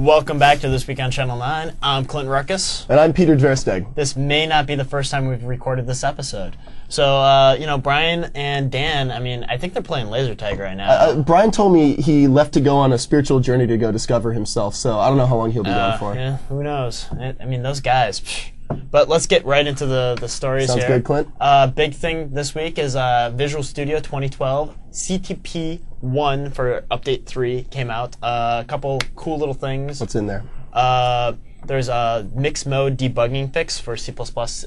Welcome back to This Week on Channel 9. I'm Clinton Ruckus. And I'm Peter Dversteg. This may not be the first time we've recorded this episode. So, Brian and Dan, I think they're playing laser tag right now. Brian told me he left to go on a spiritual journey to go discover himself, so I don't know how long he'll be gone for. Yeah, who knows? Those guys. But let's get right into the stories Sounds here. good, Clint. Big thing this week is Visual Studio 2012 CTP 1 for Update 3 came out. A couple cool little things. What's in there? There's a mixed mode debugging fix for C++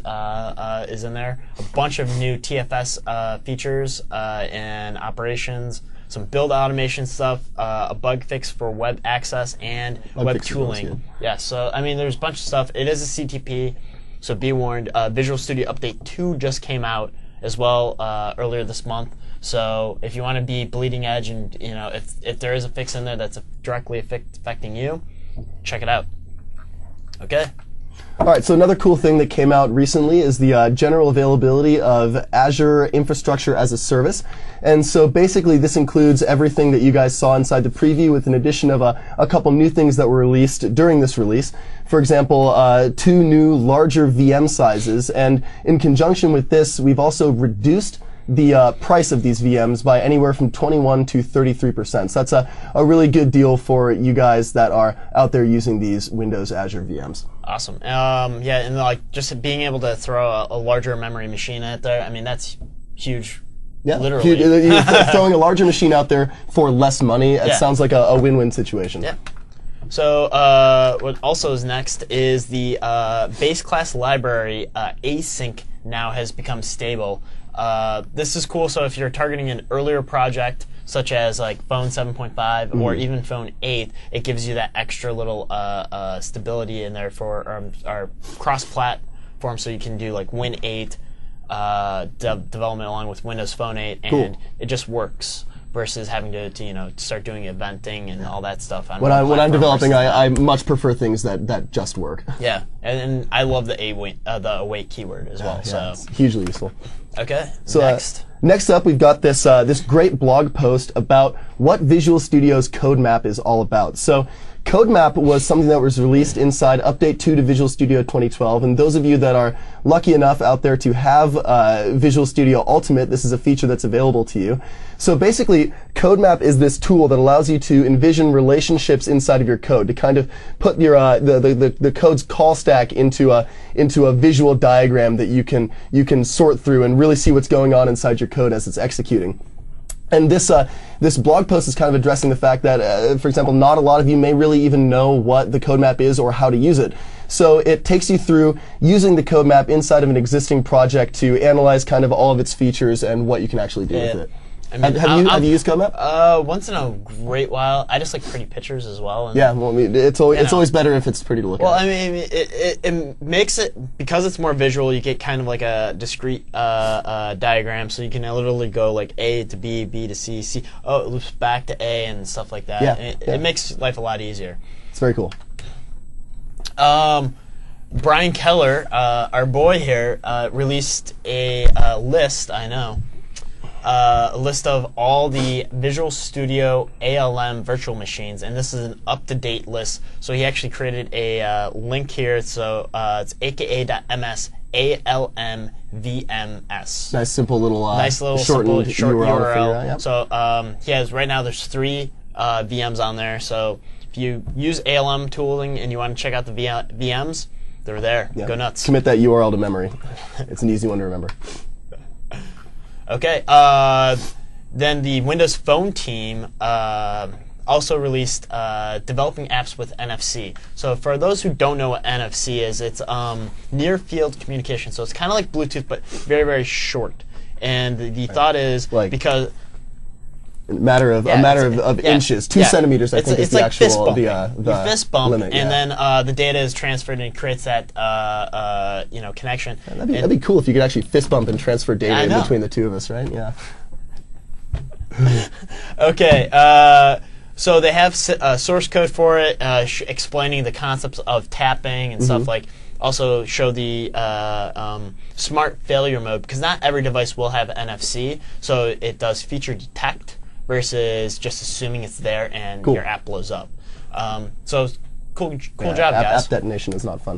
is in there. A bunch of new TFS features and operations. Some build automation stuff, a bug fix for web access, and web tooling. Yeah, so there's a bunch of stuff. It is a CTP, so be warned. Visual Studio Update 2 just came out as well earlier this month. So if you want to be bleeding edge, and if there is a fix in there that's directly affecting you, check it out. Okay. All right, so another cool thing that came out recently is the general availability of Azure Infrastructure as a Service. And so basically this includes everything that you guys saw inside the preview with an addition of a couple new things that were released during this release. For example, 2 new larger VM sizes. And in conjunction with this, we've also reduced the price of these VMs by anywhere from 21 to 33%. So that's a really good deal for you guys that are out there using these Windows Azure VMs. Awesome. And just being able to throw a larger memory machine out there, that's huge. Yeah, literally. Throwing a larger machine out there for less money, it sounds like a win-win situation. Yeah. So what also is next is the base class library async now has become stable. This is cool, so if you're targeting an earlier project, such as like Phone 7.5 or even Phone 8, it gives you that extra little stability in there for our cross-platform, so you can do like Win 8 development along with Windows Phone 8, and it just works. Versus having to start doing eventing and all that stuff. When I'm developing, I much prefer things that just work. Yeah, and I love the await keyword as well. So it's hugely useful. Okay. So next up, we've got this this great blog post about what Visual Studio's CodeMap is all about. So CodeMap was something that was released inside Update 2 to Visual Studio 2012, and those of you that are lucky enough out there to have Visual Studio Ultimate, this is a feature that's available to you. So basically, CodeMap is this tool that allows you to envision relationships inside of your code, to kind of put your the code's call stack into a visual diagram that you can sort through and really see what's going on inside your code as it's executing. And this blog post is kind of addressing the fact that, for example, not a lot of you may really even know what the CodeMap is or how to use it. So it takes you through using the CodeMap inside of an existing project to analyze kind of all of its features and what you can actually do with it. Have you used CodeMap? Once in a great while. I just like pretty pictures as well. And it's always better if it's pretty to look at. Well, it makes it, because it's more visual, you get kind of like a discrete diagram, so you can literally go like A to B, B to C, C. Oh, it loops back to A and stuff like that. Yeah, it makes life a lot easier. It's very cool. Brian Keller, our boy here, released a list. I know. A list of all the Visual Studio ALM virtual machines, and this is an up-to-date list. So he actually created a link here. So it's aka.ms ALM-VMS. Nice simple little short URL. Yep. So he has right now. There's 3 VMs on there. So if you use ALM tooling and you want to check out the VMs, they're there. Yep. Go nuts. Commit that URL to memory. It's an easy one to remember. Okay, then the Windows Phone team also released developing apps with NFC. So for those who don't know what NFC is, it's near field communication. So it's kind of like Bluetooth, but very, very short. And the thought is, because a matter of inches, 2 centimeters. I think is the like actual the fist bump, limit, and then the data is transferred and it creates that connection. That'd be cool if you could actually fist bump and transfer data in between the two of us, right? Yeah. Okay. So they have source code for it, explaining the concepts of tapping and stuff like. Also show the smart failure mode, because not every device will have NFC, so it does feature detect versus just assuming it's there and your app blows up. So Cool Yeah, job, guys. App detonation is not fun.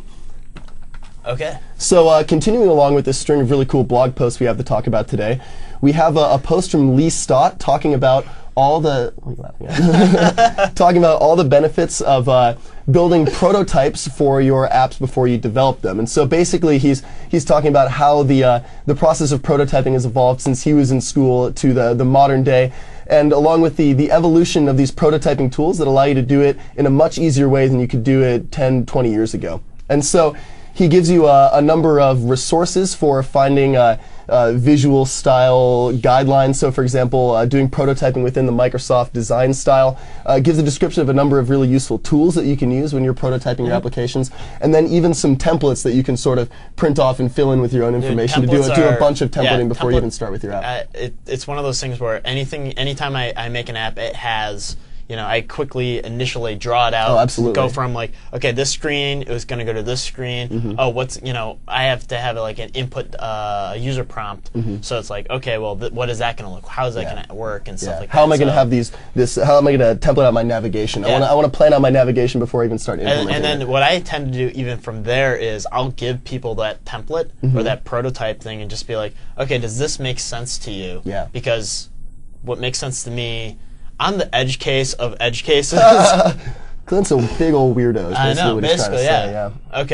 Okay. So continuing along with this string of really cool blog posts we have to talk about today, we have a post from Lee Stott talking about all the what are you laughing at? Talking about all the benefits of building prototypes for your apps before you develop them. And so basically, he's talking about how the process of prototyping has evolved since he was in school to the modern day. And along with the evolution of these prototyping tools that allow you to do it in a much easier way than you could do it 10, 20 years ago. And so he gives you a number of resources for finding visual style guidelines. So, for example, doing prototyping within the Microsoft design style gives a description of a number of really useful tools that you can use when you're prototyping your applications, and then even some templates that you can sort of print off and fill in with your own information to do a bunch of templating before you even start with your app. It's one of those things where anytime I make an app, it has. I quickly initially draw it out. Oh, absolutely. Go from like, okay, this screen, it was going to go to this screen. Mm-hmm. Oh, I have to have like an input user prompt. Mm-hmm. So it's like, okay, well, what is that going to look? How is that going to work and stuff like that? How am I going to have how am I going to template out my navigation? I want to plan out my navigation before I even start implementing and then it. what I tend to do even from there is I'll give people that template or that prototype thing and just be like, okay, does this make sense to you? Yeah. Because what makes sense to me, I'm the edge case of edge cases. Clint's a big old weirdo. Is I basically know, what he's trying to basically, say, yeah.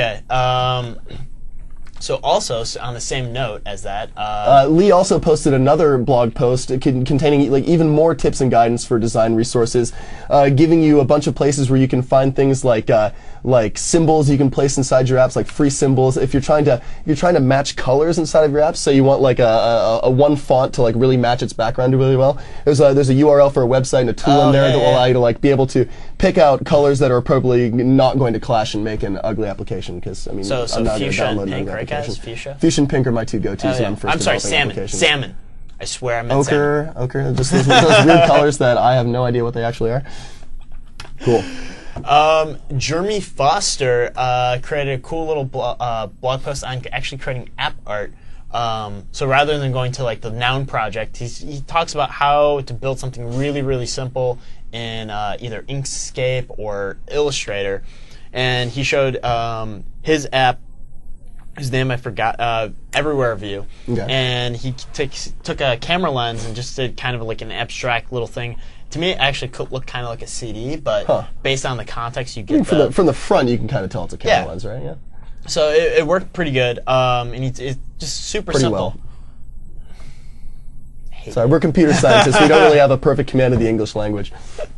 Okay. So also, on the same note as that, Lee also posted another blog post containing like even more tips and guidance for design resources, giving you a bunch of places where you can find things like symbols you can place inside your apps, like free symbols. If you're trying to match colors inside of your apps, so you want like a one font to like really match its background really well. There's a URL for a website and a tool in there that will allow you to like be able to pick out colors that are probably not going to clash and make an ugly application. Because I mean, so I'm not Fuchsia going to download and an Pink, ugly right, guys? application. Fuchsia and Pink are my two go-tos when I'm first I'm sorry, developing salmon. applications. Salmon. I swear I meant salmon. Ochre, just those weird colors that I have no idea what they actually are. Cool. Jeremy Foster created a cool little blog post on actually creating app art. So rather than going to like the Noun project, he talks about how to build something really, really simple in either Inkscape or Illustrator. And he showed his app, whose name I forgot, Everywhere View. Okay. And he took a camera lens and just did kind of like an abstract little thing. To me, it actually could look kind of like a CD, but based on the context, you get from the front, you can kind of tell it's a camera lens, right? Yeah. So it worked pretty good, and it's just super Pretty simple. Well. Sorry, we're computer scientists. We don't really have a perfect command of the English language.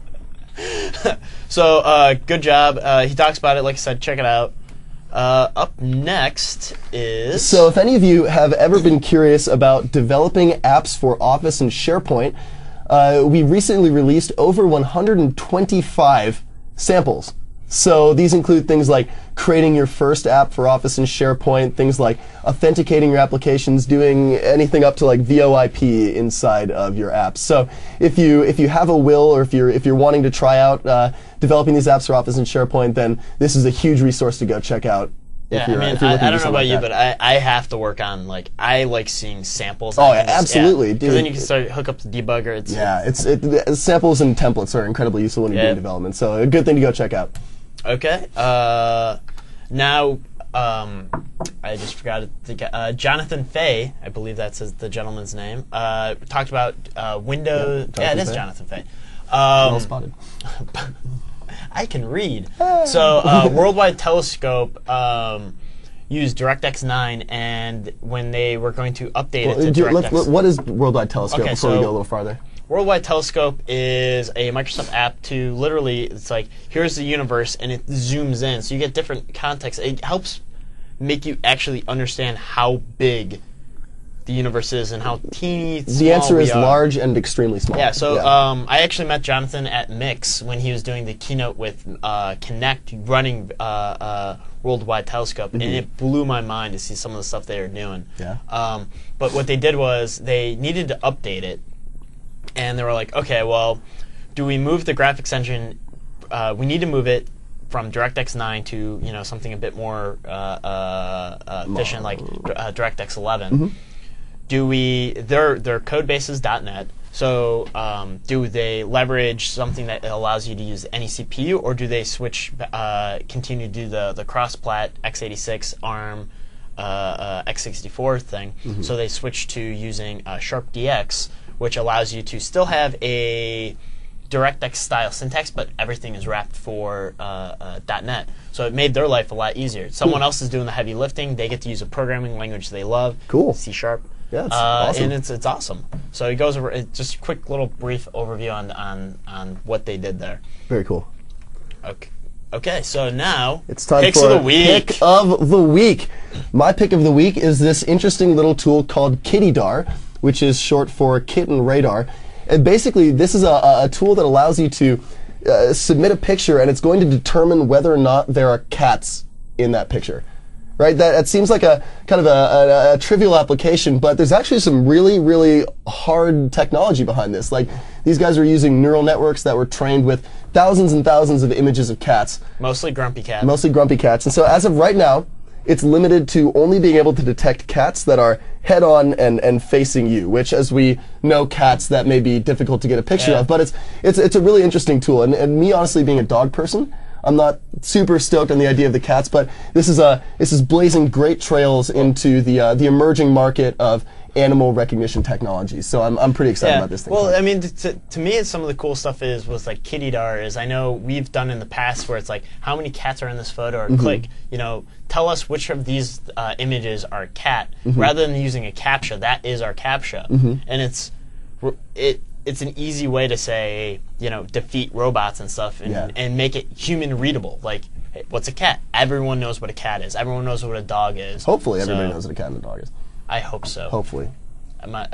So good job. He talks about it. Like I said, check it out. Up next is... So if any of you have ever been curious about developing apps for Office and SharePoint, we recently released over 125 samples. So these include things like creating your first app for Office and SharePoint, things like authenticating your applications, doing anything up to like VoIP inside of your apps. So if you have a will, or if you're wanting to try out developing these apps for Office and SharePoint, then this is a huge resource to go check out. Yeah, I mean, I don't know about you, but I have to work on, like, I like seeing samples. Oh, yeah, absolutely. Because then you can hook up the debugger. Samples and templates are incredibly useful when you're doing development, so a good thing to go check out. Okay. Now, I just forgot it. Jonathan Fay, I believe that's the gentleman's name, talked about Windows. Yeah, it is Jonathan Fay. Well spotted. I can read. So, Worldwide Telescope used DirectX 9, and when they were going to update it to DirectX... What is Worldwide Telescope before we go a little farther? Worldwide Telescope is a Microsoft app to literally, it's like, here's the universe, and it zooms in, so you get different context. It helps make you actually understand how big the universe is and how teeny small the answer we is are. Large and extremely small. Yeah, so I actually met Jonathan at Mix when he was doing the keynote with Connect running Worldwide Telescope, and it blew my mind to see some of the stuff they were doing. Yeah. But what they did was they needed to update it, and they were like, okay, well, do we move the graphics engine? We need to move it from DirectX 9 to something a bit more efficient, like DirectX 11. Do we? Their code base is .NET. So do they leverage something that allows you to use any CPU, or do they switch, continue to do the cross-plat x86 ARM x64 thing? So they switch to using SharpDX, which allows you to still have a DirectX style syntax, but everything is wrapped for .NET. So it made their life a lot easier. Someone else is doing the heavy lifting. They get to use a programming language they love. Cool. C#. Yeah, it's awesome. And it's awesome. So it goes over just a quick little brief overview on what they did there. Very cool. Okay, so now it's time picks for of the week. Pick of the week. My pick of the week is this interesting little tool called KittyDar, which is short for Kitten Radar. And basically, this is a tool that allows you to submit a picture, and it's going to determine whether or not there are cats in that picture. Right? That seems like a kind of a trivial application, but there's actually some really, really hard technology behind this. Like, these guys are using neural networks that were trained with thousands and thousands of images of cats. Mostly grumpy cats. Mostly grumpy cats. And so as of right now, it's limited to only being able to detect cats that are head-on and facing you, which, as we know, cats that may be difficult to get a picture of. But it's a really interesting tool. And me, honestly, being a dog person, I'm not super stoked on the idea of the cats, but this is blazing great trails into the emerging market of animal recognition technology. So I'm pretty excited about this thing. Well, I mean, to me, some of the cool stuff was like KittyDar is, I know we've done in the past where it's like, how many cats are in this photo, or click, tell us which of these images are cat, rather than using a CAPTCHA. That is our CAPTCHA, and it's an easy way to say, defeat robots and stuff, and make it human readable. Like, hey, what's a cat? Everyone knows what a cat is. Everyone knows what a dog is. Hopefully, everybody knows what a cat and a dog is. I hope so. Hopefully. My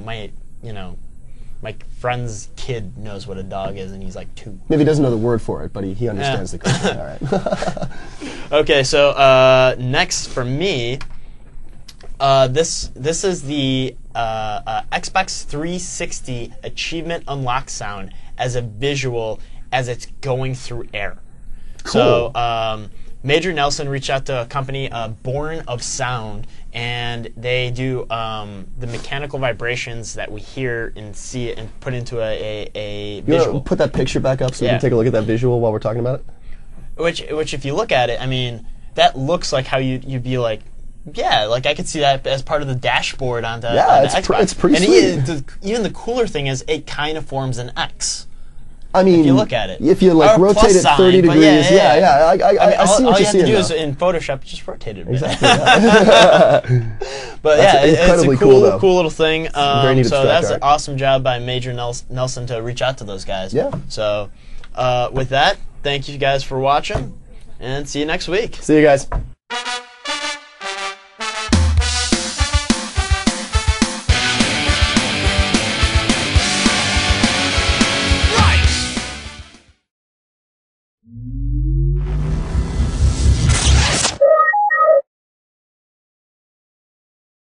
friend's kid knows what a dog is, and he's like 2. Maybe he doesn't know the word for it, but he understands the concept. All right. Okay, so next for me, this is the Xbox 360 Achievement Unlock sound as a visual as it's going through air. Cool. So Major Nelson reached out to a company, Born of Sound, and they do the mechanical vibrations that we hear and see and put into a visual. You put that picture back up so we can take a look at that visual while we're talking about it? Which if you look at it, I mean, that looks like how you'd be like, yeah, like I could see that as part of the dashboard on the Xbox. It's pretty sweet. And even the cooler thing is it kind of forms an X. I mean, if you look at it, if you like rotate it 30 degrees, I see what you're saying. All you have to do is in Photoshop just rotate it a bit. Exactly. But yeah, it's a cool little thing. Very neat so that's art. an awesome job by Major Nelson to reach out to those guys. Yeah. So with that, thank you guys for watching, and see you next week. See you guys.